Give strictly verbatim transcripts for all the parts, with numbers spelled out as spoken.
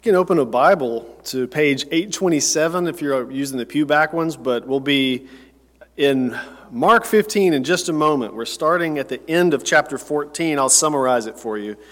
You can open a Bible to page eight twenty-seven if you're using the pew back ones, but we'll be in Mark fifteen in just a moment. We're starting at the end of chapter fourteen. I'll summarize it for you.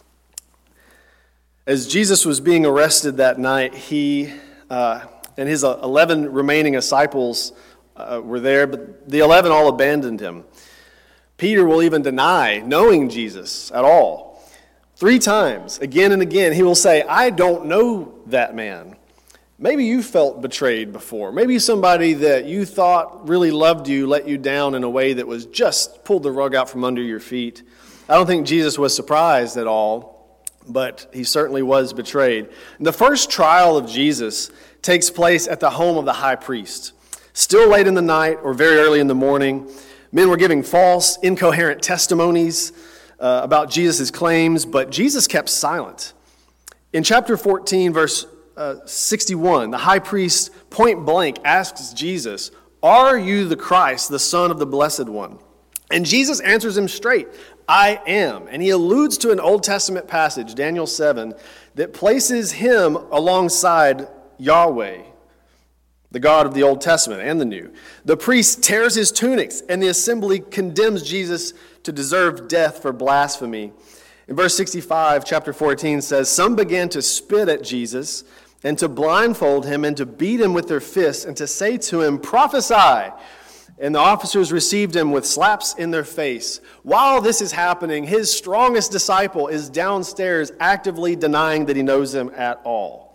As Jesus was being arrested that night, he uh, and his eleven remaining disciples uh, were there, but the eleven all abandoned him. Peter will even deny knowing Jesus at all. Three times, again and again, he will say, I don't know that man. Maybe you felt betrayed before. Maybe somebody that you thought really loved you let you down in a way that was just pulled the rug out from under your feet. I don't think Jesus was surprised at all, but he certainly was betrayed. The first trial of Jesus takes place at the home of the high priest. Still late in the night or very early in the morning, men were giving false, incoherent testimonies Uh, about Jesus' claims, but Jesus kept silent. In chapter fourteen, verse uh, sixty-one, the high priest point blank asks Jesus, "Are you the Christ, the Son of the Blessed One?" And Jesus answers him straight, "I am." And he alludes to an Old Testament passage, Daniel seven, that places him alongside Yahweh, the God of the Old Testament and the New. The priest tears his tunics, and the assembly condemns Jesus to deserve death for blasphemy. In verse sixty-five, chapter fourteen says, some began to spit at Jesus and to blindfold him and to beat him with their fists and to say to him, prophesy. And the officers received him with slaps in their face. While this is happening, his strongest disciple is downstairs actively denying that he knows him at all.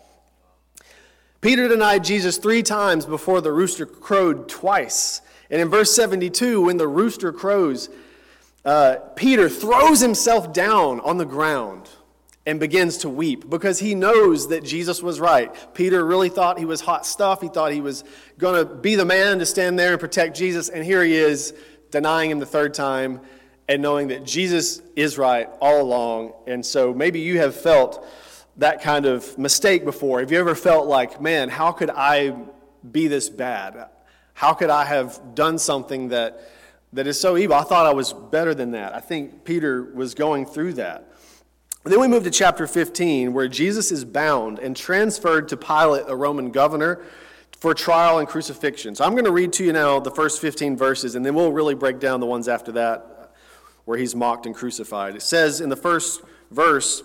Peter denied Jesus three times before the rooster crowed twice. And in verse seventy-two, when the rooster crows, uh, Peter throws himself down on the ground and begins to weep because he knows that Jesus was right. Peter really thought he was hot stuff. He thought he was going to be the man to stand there and protect Jesus. And here he is denying him the third time and knowing that Jesus is right all along. And so maybe you have felt that kind of mistake before. Have you ever felt like, man, how could I be this bad? How could I have done something that that is so evil? I thought I was better than that. I think Peter was going through that. And then we move to chapter fifteen, where Jesus is bound and transferred to Pilate, a Roman governor, for trial and crucifixion. So I'm going to read to you now the first fifteen verses, and then we'll really break down the ones after that, where he's mocked and crucified. It says in the first verse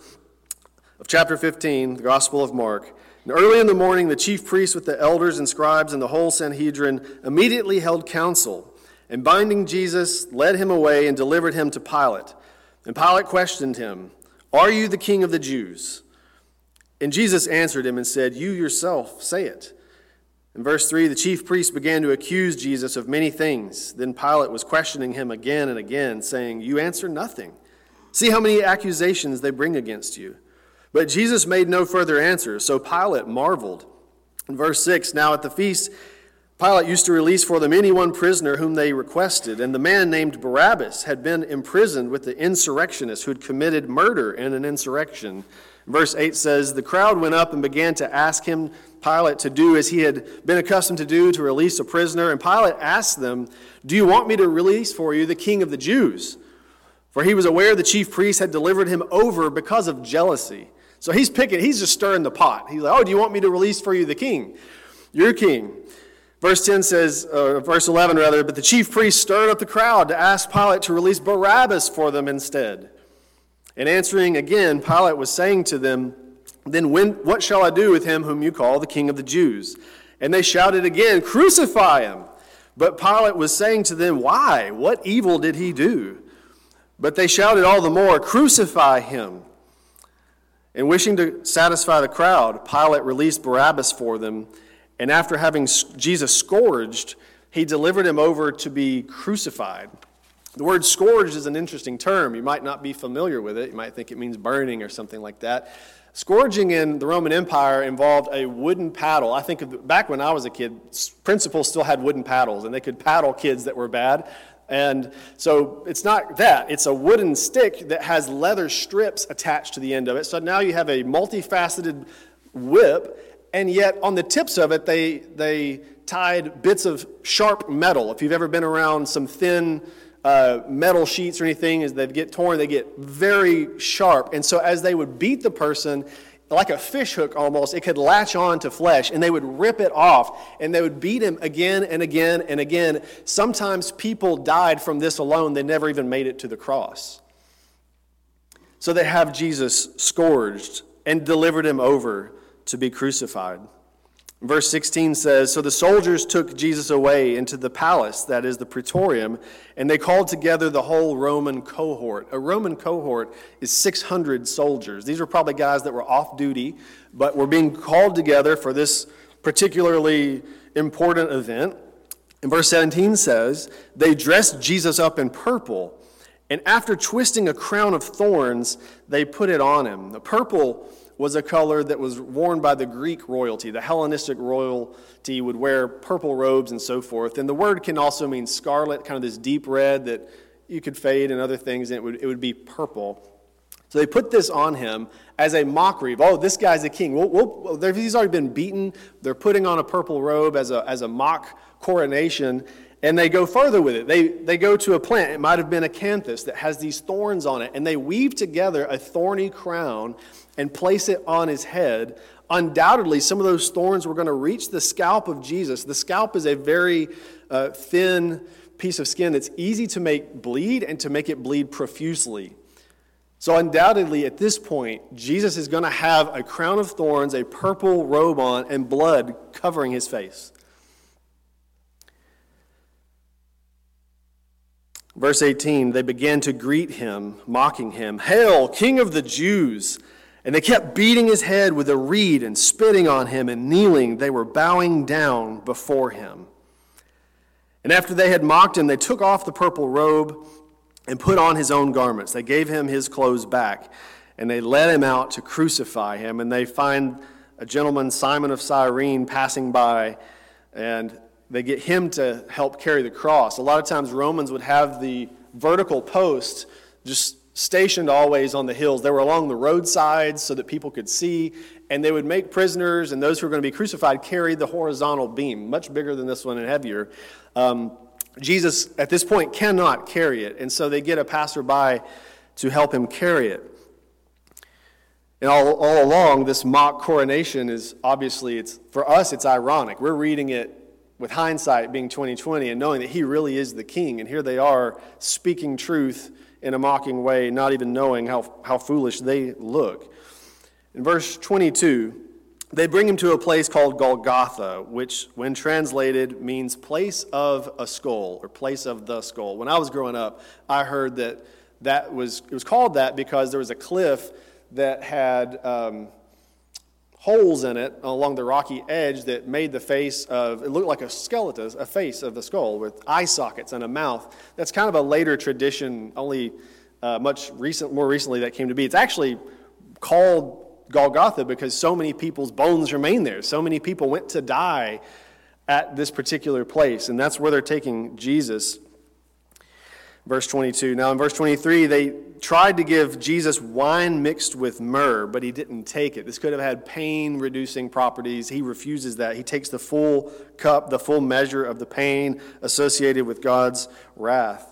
of chapter fifteen, the Gospel of Mark, and early in the morning, the chief priests with the elders and scribes and the whole Sanhedrin immediately held council, and binding Jesus, led him away and delivered him to Pilate. And Pilate questioned him, are you the king of the Jews? And Jesus answered him and said, you yourself say it. In verse three, the chief priests began to accuse Jesus of many things. Then Pilate was questioning him again and again, saying, you answer nothing. See how many accusations they bring against you. But Jesus made no further answer, so Pilate marveled. In verse six, now at the feast, Pilate used to release for them any one prisoner whom they requested, and the man named Barabbas had been imprisoned with the insurrectionists who had committed murder in an insurrection. Verse eight says, the crowd went up and began to ask him, Pilate, to do as he had been accustomed to do, to release a prisoner. And Pilate asked them, do you want me to release for you the king of the Jews? For he was aware the chief priests had delivered him over because of jealousy. So he's picking, he's just stirring the pot. He's like, oh, do you want me to release for you the king? Your king. Verse ten says, uh, verse eleven rather, but the chief priests stirred up the crowd to ask Pilate to release Barabbas for them instead. And answering again, Pilate was saying to them, then when, what shall I do with him whom you call the king of the Jews? And they shouted again, crucify him. But Pilate was saying to them, why? What evil did he do? But they shouted all the more, crucify him. And wishing to satisfy the crowd, Pilate released Barabbas for them, and after having Jesus scourged, he delivered him over to be crucified. The word scourged is an interesting term. You might not be familiar with it. You might think it means burning or something like that. Scourging in the Roman Empire involved a wooden paddle. I think of the, back when I was a kid, principals still had wooden paddles, and they could paddle kids that were bad. And so it's not that. It's a wooden stick that has leather strips attached to the end of it. So now you have a multifaceted whip, and yet on the tips of it, they they tied bits of sharp metal. If you've ever been around some thin uh, metal sheets or anything, as they get torn, they get very sharp. And so as they would beat the person, like a fish hook almost. It could latch on to flesh, and they would rip it off, and they would beat him again and again and again. Sometimes people died from this alone. They never even made it to the cross. So they have Jesus scourged and delivered him over to be crucified. Verse sixteen says, "So the soldiers took Jesus away into the palace," that is the praetorium, "and they called together the whole Roman cohort." A Roman cohort is six hundred soldiers. These were probably guys that were off duty, but were being called together for this particularly important event. And verse seventeen says, "They dressed Jesus up in purple, and after twisting a crown of thorns, they put it on him." The purple was a color that was worn by the Greek royalty. The Hellenistic royalty would wear purple robes and so forth. And the word can also mean scarlet, kind of this deep red that you could fade and other things, and it would, it would be purple. So they put this on him as a mockery of, oh, this guy's a king. We'll, we'll, he's already been beaten. They're putting on a purple robe as a, as a mock coronation. And they go further with it. They, they go to a plant. It might have been a acanthus that has these thorns on it. And they weave together a thorny crown and place it on his head. Undoubtedly, some of those thorns were going to reach the scalp of Jesus. The scalp is a very uh, thin piece of skin that's easy to make bleed and to make it bleed profusely. So undoubtedly, at this point, Jesus is going to have a crown of thorns, a purple robe on, and blood covering his face. Verse eighteen, "They began to greet him, mocking him, 'Hail, King of the Jews!' And they kept beating his head with a reed and spitting on him, and kneeling, they were bowing down before him. And after they had mocked him, they took off the purple robe and put on his own garments. They gave him his clothes back, and they led him out to crucify him. And they find a gentleman, Simon of Cyrene, passing by, and they get him to help carry the cross. A lot of times Romans would have the vertical posts just stationed always on the hills. They were along the roadsides so that people could see, and they would make prisoners and those who were going to be crucified carry the horizontal beam, much bigger than this one and heavier. Um, Jesus, at this point, cannot carry it, and so they get a passerby to help him carry it. And all, all along, this mock coronation is obviously, it's for us, it's ironic. We're reading it with hindsight being twenty twenty and knowing that he really is the king, and here they are speaking truth in a mocking way, not even knowing how, how foolish they look. In verse twenty-two, they bring him to a place called Golgotha, which, when translated, means place of a skull, or place of the skull. When I was growing up, I heard that that was it was called that because there was a cliff that had um, holes in it along the rocky edge that made the face of, it looked like a skeleton, a face of the skull with eye sockets and a mouth. That's kind of a later tradition, only uh, much recent, more recently that came to be. It's actually called Golgotha because so many people's bones remain there. So many people went to die at this particular place, and that's where they're taking Jesus. Verse twenty-two. Now in verse twenty-three, they tried to give Jesus wine mixed with myrrh, but he didn't take it. This could have had pain-reducing properties. He refuses that. He takes the full cup, the full measure of the pain associated with God's wrath.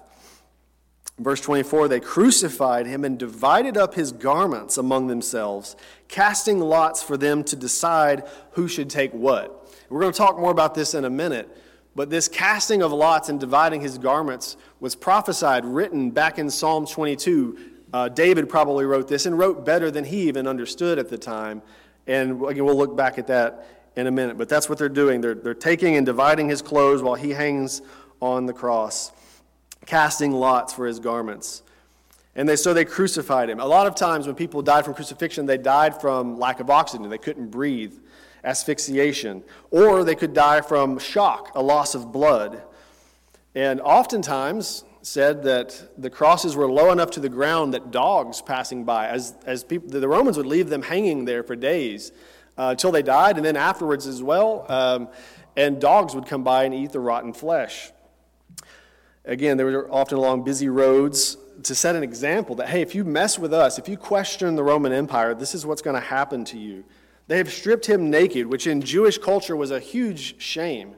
Verse twenty-four, they crucified him and divided up his garments among themselves, casting lots for them to decide who should take what. We're going to talk more about this in a minute. But this casting of lots and dividing his garments was prophesied, written back in Psalm twenty-two. Uh, David probably wrote this and wrote better than he even understood at the time. And again, we'll look back at that in a minute. But that's what they're doing. They're, they're taking and dividing his clothes while he hangs on the cross, casting lots for his garments. And they so they crucified him. A lot of times when people died from crucifixion, they died from lack of oxygen. They couldn't breathe. Asphyxiation, or they could die from shock, a loss of blood. And oftentimes said that the crosses were low enough to the ground that dogs passing by, as as people, the Romans would leave them hanging there for days uh, until they died, and then afterwards as well, um, and dogs would come by and eat the rotten flesh. Again, they were often along busy roads to set an example that, hey, if you mess with us, if you question the Roman Empire, this is what's going to happen to you. They have stripped him naked, which in Jewish culture was a huge shame.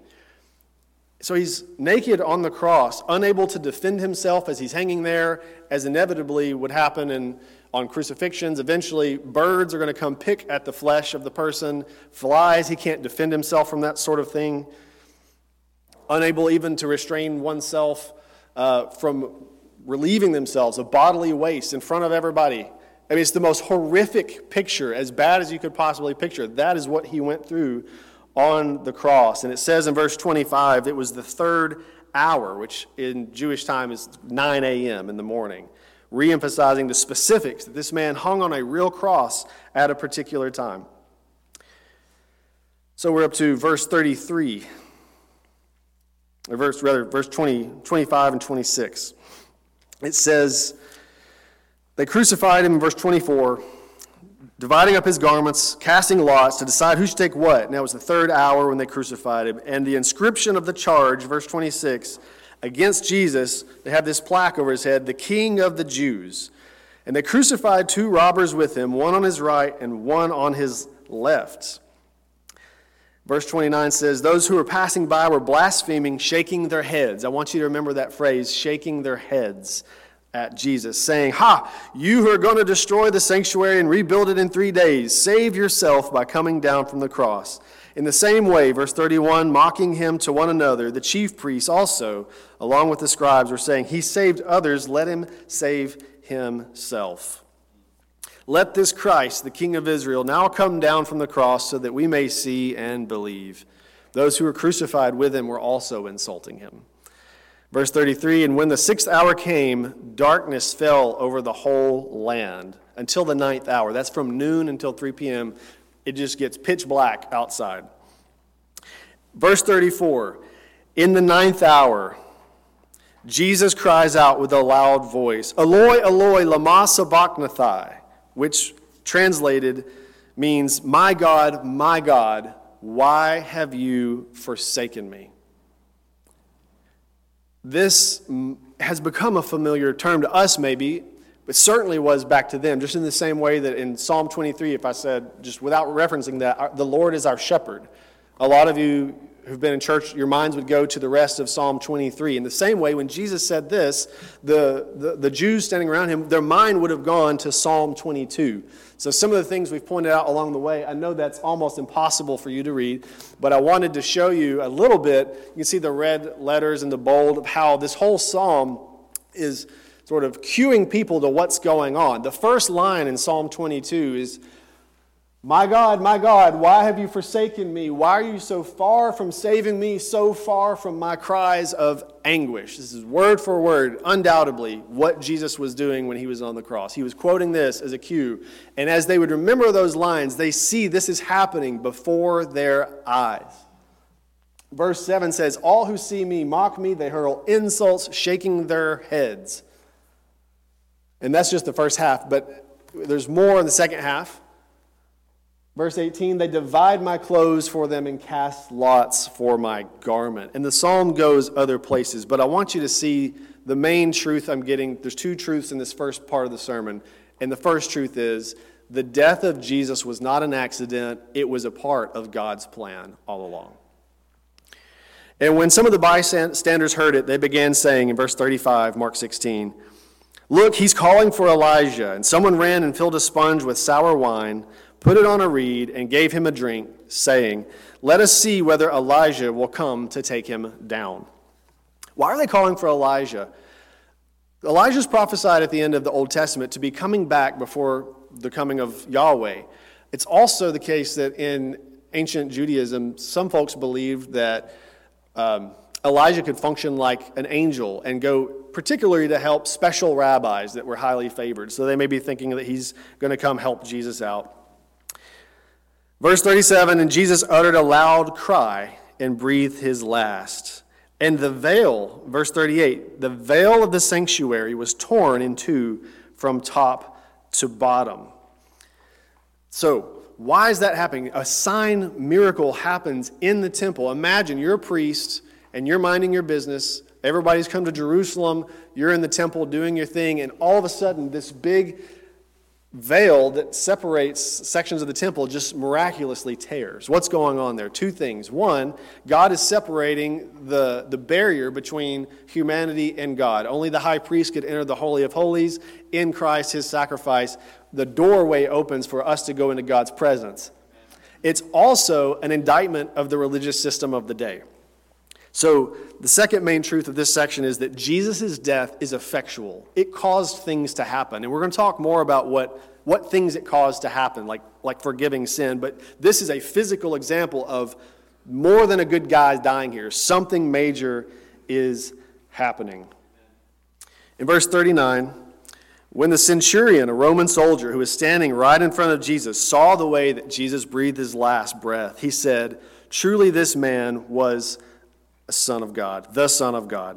So he's naked on the cross, unable to defend himself as he's hanging there, as inevitably would happen in on crucifixions. Eventually, birds are going to come pick at the flesh of the person. Flies, he can't defend himself from that sort of thing. Unable even to restrain oneself uh, from relieving themselves of bodily waste in front of everybody. I mean, it's the most horrific picture, as bad as you could possibly picture. That is what he went through on the cross. And it says in verse twenty-five, it was the third hour, which in Jewish time is nine a.m. in the morning, re-emphasizing the specifics that this man hung on a real cross at a particular time. So we're up to verse thirty-three, or verse rather verse twenty, twenty-five and twenty-six. It says, they crucified him in verse twenty-four, dividing up his garments, casting lots to decide who should take what. And that was the third hour when they crucified him. And the inscription of the charge, verse twenty-six, against Jesus, they have this plaque over his head, the King of the Jews. And they crucified two robbers with him, one on his right and one on his left. Verse twenty-nine says, those who were passing by were blaspheming, shaking their heads. I want you to remember that phrase, shaking their heads at Jesus, saying, ha, you who are going to destroy the sanctuary and rebuild it in three days, save yourself by coming down from the cross. In the same way, verse thirty-one, mocking him to one another, the chief priests also, along with the scribes, were saying, he saved others, let him save himself. Let this Christ, the King of Israel, now come down from the cross so that we may see and believe. Those who were crucified with him were also insulting him. Verse thirty-three, and when the sixth hour came, darkness fell over the whole land until the ninth hour. That's from noon until three p.m. It just gets pitch black outside. Verse thirty-four, in the ninth hour, Jesus cries out with a loud voice, Eloi, Eloi, lama sabachthani, which translated means, my God, my God, why have you forsaken me? This has become a familiar term to us maybe, but certainly was back to them, just in the same way that in Psalm twenty-three, if I said, just without referencing that, the Lord is our shepherd. A lot of you who've been in church, your minds would go to the rest of Psalm twenty-three. In the same way, when Jesus said this, the, the, the Jews standing around him, their mind would have gone to Psalm twenty-two. So some of the things we've pointed out along the way, I know that's almost impossible for you to read, but I wanted to show you a little bit. You can see the red letters and the bold of how this whole psalm is sort of cueing people to what's going on. The first line in Psalm twenty-two is, my God, my God, why have you forsaken me? Why are you so far from saving me, so far from my cries of anguish? This is word for word, undoubtedly, what Jesus was doing when he was on the cross. He was quoting this as a cue. And as they would remember those lines, they see this is happening before their eyes. Verse seven says, all who see me mock me, they hurl insults, shaking their heads. And that's just the first half, but there's more in the second half. Verse eighteen, they divide my clothes for them and cast lots for my garment. And the psalm goes other places, but I want you to see the main truth I'm getting. There's two truths in this first part of the sermon. And the first truth is, the death of Jesus was not an accident. It was a part of God's plan all along. And when some of the bystanders heard it, they began saying in verse thirty-five, Mark sixteen, look, he's calling for Elijah. And someone ran and filled a sponge with sour wine, put it on a reed, and gave him a drink, saying, let us see whether Elijah will come to take him down. Why are they calling for Elijah? Elijah's prophesied at the end of the Old Testament to be coming back before the coming of Yahweh. It's also the case that in ancient Judaism, some folks believed that um, Elijah could function like an angel and go particularly to help special rabbis that were highly favored. So they may be thinking that he's going to come help Jesus out. Verse thirty-seven, and Jesus uttered a loud cry and breathed his last. And the veil, verse thirty-eight, the veil of the sanctuary was torn in two from top to bottom. So, why is that happening? A sign miracle happens in the temple. Imagine you're a priest and you're minding your business. Everybody's come to Jerusalem. You're in the temple doing your thing. And all of a sudden, this big veil that separates sections of the temple just miraculously tears. What's going on there? Two things. One, God is separating the, the barrier between humanity and God. Only the high priest could enter the Holy of Holies. In Christ, his sacrifice, the doorway opens for us to go into God's presence. It's also an indictment of the religious system of the day. So the second main truth of this section is that Jesus' death is effectual. It caused things to happen. And we're going to talk more about what, what things it caused to happen, like, like forgiving sin. But this is a physical example of more than a good guy dying here. Something major is happening. In verse thirty-nine, when the centurion, a Roman soldier who was standing right in front of Jesus, saw the way that Jesus breathed his last breath, he said, "Truly this man was a son of God, the Son of God.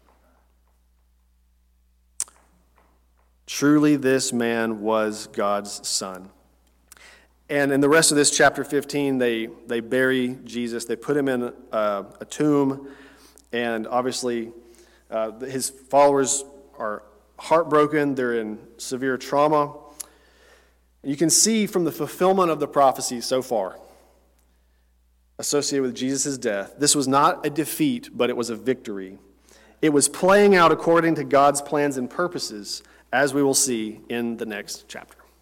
Truly this man was God's son." And in the rest of this chapter fifteen, they, they bury Jesus. They put him in a, a tomb. And obviously, uh, his followers are heartbroken. They're in severe trauma. You can see from the fulfillment of the prophecy so far associated with Jesus' death, this was not a defeat, but it was a victory. It was playing out according to God's plans and purposes, as we will see in the next chapter.